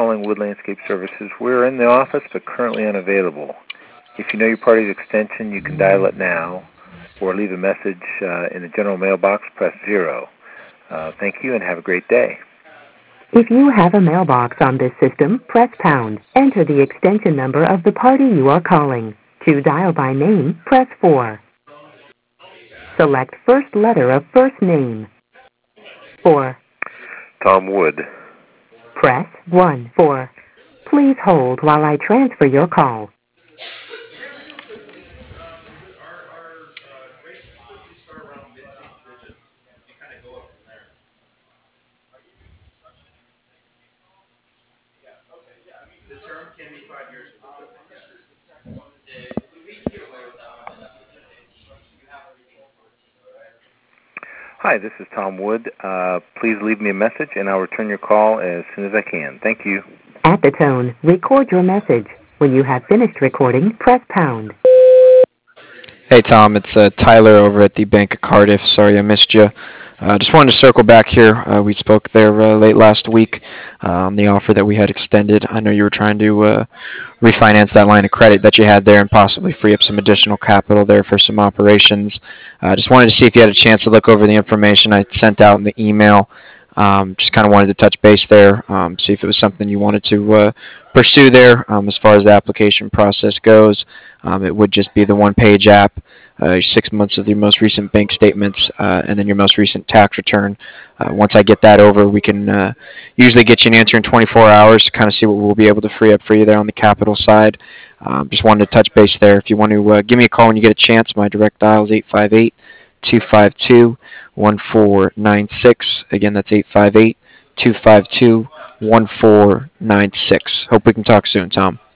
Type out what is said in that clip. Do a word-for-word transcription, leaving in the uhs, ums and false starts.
calling Wood Landscape Services. We're in the office but currently unavailable. If you know your party's extension, you can dial it now or leave a message uh, in the general mailbox. Press zero. Uh, thank you and have a great day. If you have a mailbox on this system, press pound. Enter the extension number of the party you are calling. To dial by name, press four. Select first letter of first name. four. Tom Wood. Press one. four. Please hold while I transfer your call. Hi, this is Tom Wood. Uh, please leave me a message and I'll return your call as soon as I can. Thank you. At the tone, record your message. When you have finished recording, press pound. Hey Tom, it's uh, Tyler over at the Bank of Cardiff. Sorry I missed you. Uh, just wanted to circle back here. Uh, we spoke there uh, late last week uh, on the offer that we had extended. I know you were trying to uh, refinance that line of credit that you had there and possibly free up some additional capital there for some operations. I uh, just wanted to see if you had a chance to look over the information I sent out in the email. Um, just kind of wanted to touch base there, um, see if it was something you wanted to uh, pursue there um, as far as the application process goes. Um, it would just be the one-page app, uh, six months of your most recent bank statements, uh, and then your most recent tax return. Uh, once I get that over, we can uh, usually get you an answer in twenty-four hours to kind of see what we'll be able to free up for you there on the capital side. Um, just wanted to touch base there. If you want to uh, give me a call when you get a chance, my direct dial is eight five eight, two five two, one four nine six. Again, that's eight five eight, two five two, one four nine six. Hope we can talk soon, Tom.